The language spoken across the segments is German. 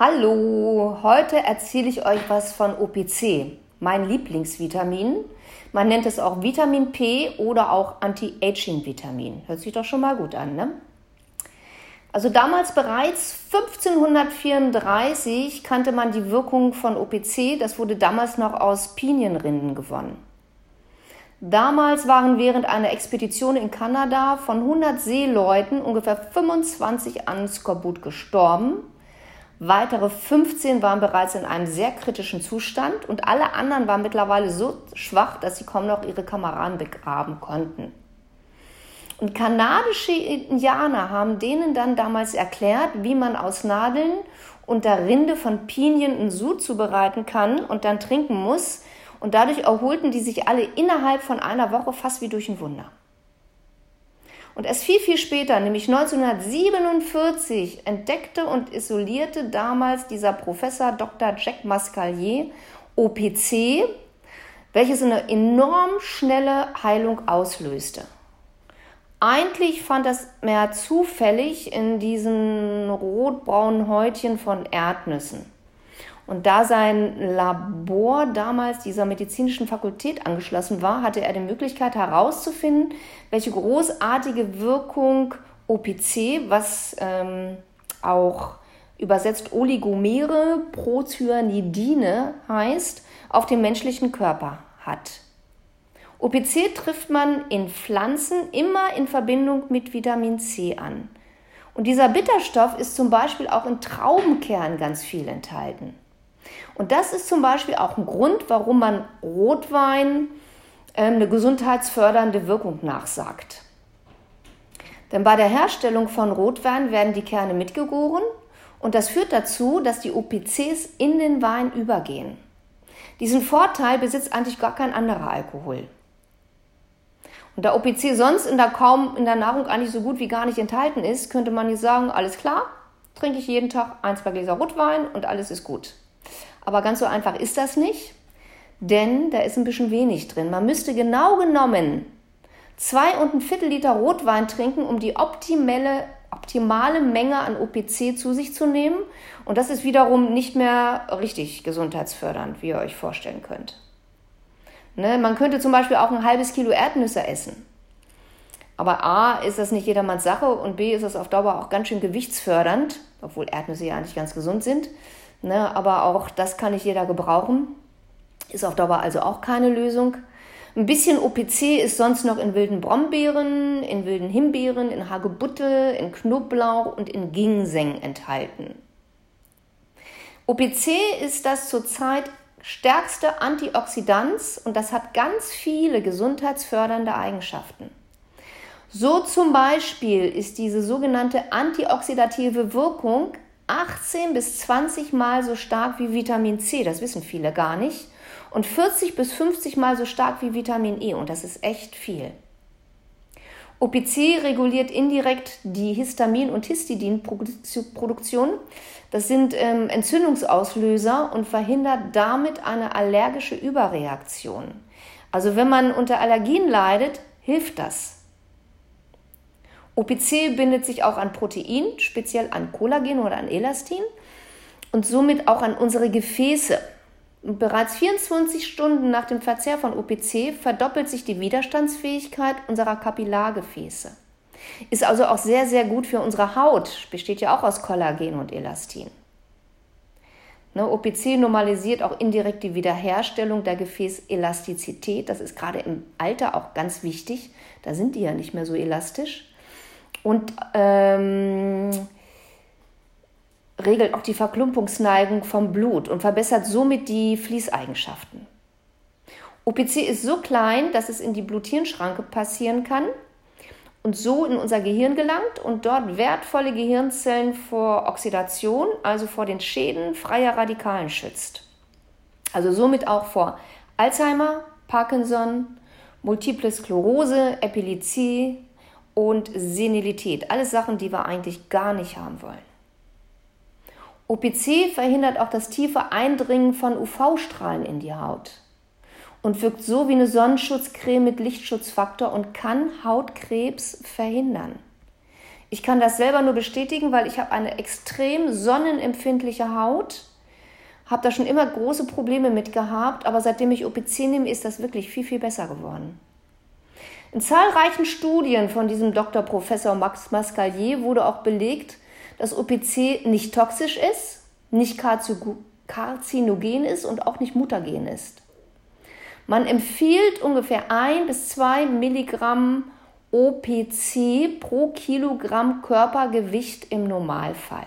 Hallo, heute erzähle ich euch was von OPC, mein Lieblingsvitamin. Man nennt es auch Vitamin P oder auch Anti-Aging-Vitamin. Hört sich doch schon mal gut an, ne? Also damals bereits 1534 kannte man die Wirkung von OPC. Das wurde damals noch aus Pinienrinden gewonnen. Damals waren während einer Expedition in Kanada von 100 Seeleuten ungefähr 25 an Skorbut gestorben. Weitere 15 waren bereits in einem sehr kritischen Zustand und alle anderen waren mittlerweile so schwach, dass sie kaum noch ihre Kameraden begraben konnten. Und kanadische Indianer haben denen dann damals erklärt, wie man aus Nadeln und der Rinde von Pinien einen Sud zubereiten kann und dann trinken muss. Und dadurch erholten die sich alle innerhalb von einer Woche fast wie durch ein Wunder. Und erst viel später, nämlich 1947, entdeckte und isolierte damals dieser Professor Dr. Jack Mascalier OPC, welches eine enorm schnelle Heilung auslöste. Eigentlich fand das mehr zufällig in diesen rotbraunen Häutchen von Erdnüssen. Und da sein Labor damals dieser medizinischen Fakultät angeschlossen war, hatte er die Möglichkeit herauszufinden, welche großartige Wirkung OPC, was auch übersetzt Oligomere Procyanidine heißt, auf den menschlichen Körper hat. OPC trifft man in Pflanzen immer in Verbindung mit Vitamin C an. Und dieser Bitterstoff ist zum Beispiel auch in Traubenkernen ganz viel enthalten. Und das ist zum Beispiel auch ein Grund, warum man Rotwein eine gesundheitsfördernde Wirkung nachsagt. Denn bei der Herstellung von Rotwein werden die Kerne mitgegoren und das führt dazu, dass die OPCs in den Wein übergehen. Diesen Vorteil besitzt eigentlich gar kein anderer Alkohol. Und da OPC sonst in der Nahrung eigentlich so gut wie gar nicht enthalten ist, könnte man nicht sagen, alles klar, trinke ich jeden Tag 1-2 Gläser Rotwein und alles ist gut. Aber ganz so einfach ist das nicht, denn da ist ein bisschen wenig drin. Man müsste genau genommen 2,25 Liter Rotwein trinken, um die optimale Menge an OPC zu sich zu nehmen. Und das ist wiederum nicht mehr richtig gesundheitsfördernd, wie ihr euch vorstellen könnt. Ne, man könnte zum Beispiel auch ein halbes Kilo Erdnüsse essen. Aber A, ist das nicht jedermanns Sache und B, ist das auf Dauer auch ganz schön gewichtsfördernd, obwohl Erdnüsse ja eigentlich ganz gesund sind. Ne, aber auch das kann nicht jeder gebrauchen. Ist auf Dauer also auch keine Lösung. Ein bisschen OPC ist sonst noch in wilden Brombeeren, in wilden Himbeeren, in Hagebutte, in Knoblauch und in Ginseng enthalten. OPC ist das zurzeit stärkste Antioxidant und das hat ganz viele gesundheitsfördernde Eigenschaften. So zum Beispiel ist diese sogenannte antioxidative Wirkung 18 bis 20 Mal so stark wie Vitamin C, das wissen viele gar nicht, und 40 bis 50 Mal so stark wie Vitamin E und das ist echt viel. OPC reguliert indirekt die Histamin- und Histidinproduktion. Das sind Entzündungsauslöser und verhindert damit eine allergische Überreaktion. Also wenn man unter Allergien leidet, hilft das. OPC bindet sich auch an Protein, speziell an Kollagen oder an Elastin und somit auch an unsere Gefäße. Und bereits 24 Stunden nach dem Verzehr von OPC verdoppelt sich die Widerstandsfähigkeit unserer Kapillargefäße. Ist also auch sehr, sehr gut für unsere Haut, besteht ja auch aus Kollagen und Elastin. OPC normalisiert auch indirekt die Wiederherstellung der Gefäßelastizität. Das ist gerade im Alter auch ganz wichtig. Da sind die ja nicht mehr so elastisch. Und regelt auch die Verklumpungsneigung vom Blut und verbessert somit die Fließeigenschaften. OPC ist so klein, dass es in die Blut-Hirn-Schranke passieren kann und so in unser Gehirn gelangt und dort wertvolle Gehirnzellen vor Oxidation, also vor den Schäden freier Radikalen schützt. Also somit auch vor Alzheimer, Parkinson, Multiple Sklerose, Epilepsie und Senilität. Alles Sachen, die wir eigentlich gar nicht haben wollen. OPC verhindert auch das tiefe Eindringen von UV-Strahlen in die Haut und wirkt so wie eine Sonnenschutzcreme mit Lichtschutzfaktor und kann Hautkrebs verhindern. Ich kann das selber nur bestätigen, weil ich habe eine extrem sonnenempfindliche Haut, habe da schon immer große Probleme mit gehabt, aber seitdem ich OPC nehme, ist das wirklich viel, viel besser geworden. In zahlreichen Studien von diesem Dr. Professor Max Mascalier wurde auch belegt, dass OPC nicht toxisch ist, nicht karzinogen ist und auch nicht mutagen ist. Man empfiehlt ungefähr 1 bis 2 Milligramm OPC pro Kilogramm Körpergewicht im Normalfall.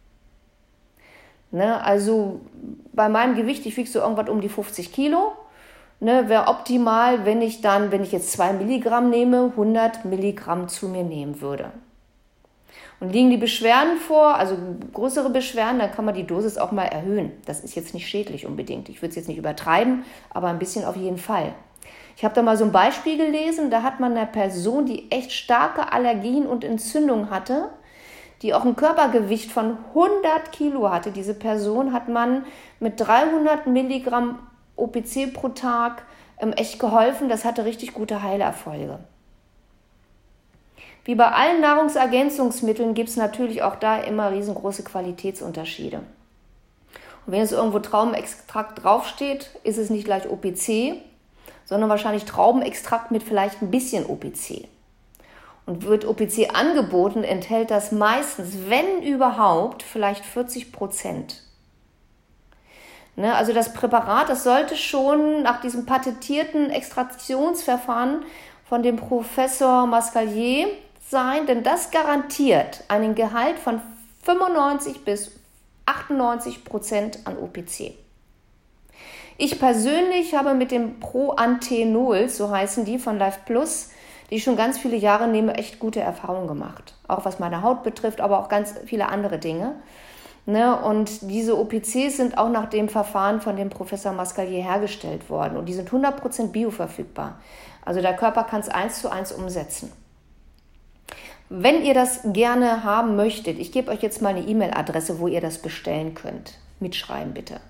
Ne, also bei meinem Gewicht, ich wiege so irgendwas um die 50 Kilo, ne, wäre optimal, wenn ich jetzt 2 Milligramm nehme, 100 Milligramm zu mir nehmen würde. Und liegen die Beschwerden vor, also größere Beschwerden, dann kann man die Dosis auch mal erhöhen. Das ist jetzt nicht schädlich unbedingt. Ich würde es jetzt nicht übertreiben, aber ein bisschen auf jeden Fall. Ich habe da mal so ein Beispiel gelesen, da hat man eine Person, die echt starke Allergien und Entzündungen hatte, die auch ein Körpergewicht von 100 Kilo hatte. Diese Person hat man mit 300 Milligramm OPC pro Tag echt geholfen. Das hatte richtig gute Heilerfolge. Wie bei allen Nahrungsergänzungsmitteln gibt es natürlich auch da immer riesengroße Qualitätsunterschiede. Und wenn jetzt irgendwo Traubenextrakt draufsteht, ist es nicht gleich OPC, sondern wahrscheinlich Traubenextrakt mit vielleicht ein bisschen OPC. Und wird OPC angeboten, enthält das meistens, wenn überhaupt, vielleicht 40%. Ne, also das Präparat, das sollte schon nach diesem patentierten Extraktionsverfahren von dem Professor Mascalier sein, denn das garantiert einen Gehalt von 95 bis 98% an OPC. Ich persönlich habe mit dem Proantenol, so heißen die von Life Plus, die ich schon ganz viele Jahre nehme, echt gute Erfahrungen gemacht. Auch was meine Haut betrifft, aber auch ganz viele andere Dinge. Ne? Und diese OPCs sind auch nach dem Verfahren von dem Professor Mascalier hergestellt worden. Und die sind 100% bioverfügbar. Also der Körper kann es 1:1 umsetzen. Wenn ihr das gerne haben möchtet, ich gebe euch jetzt mal eine E-Mail-Adresse, wo ihr das bestellen könnt. Mitschreiben bitte.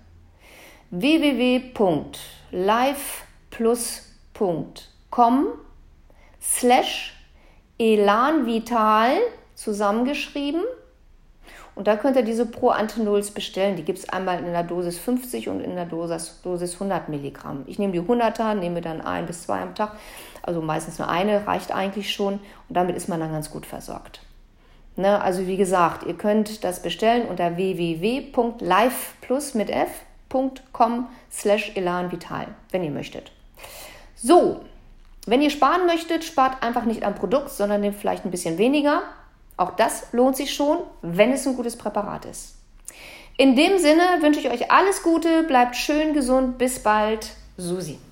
www.lifeplus.com/elanvital zusammengeschrieben. Und da könnt ihr diese Proantenols bestellen. Die gibt es einmal in der Dosis 50 und in der Dosis 100 Milligramm. Ich nehme die 100er, nehme dann 1 bis 2 am Tag. Also meistens nur eine, reicht eigentlich schon. Und damit ist man dann ganz gut versorgt. Ne, also wie gesagt, ihr könnt das bestellen unter www.lifeplus.com/elanvital, wenn ihr möchtet. So, wenn ihr sparen möchtet, spart einfach nicht am Produkt, sondern nehmt vielleicht ein bisschen weniger. Auch das lohnt sich schon, wenn es ein gutes Präparat ist. In dem Sinne wünsche ich euch alles Gute, bleibt schön gesund, bis bald, Susi.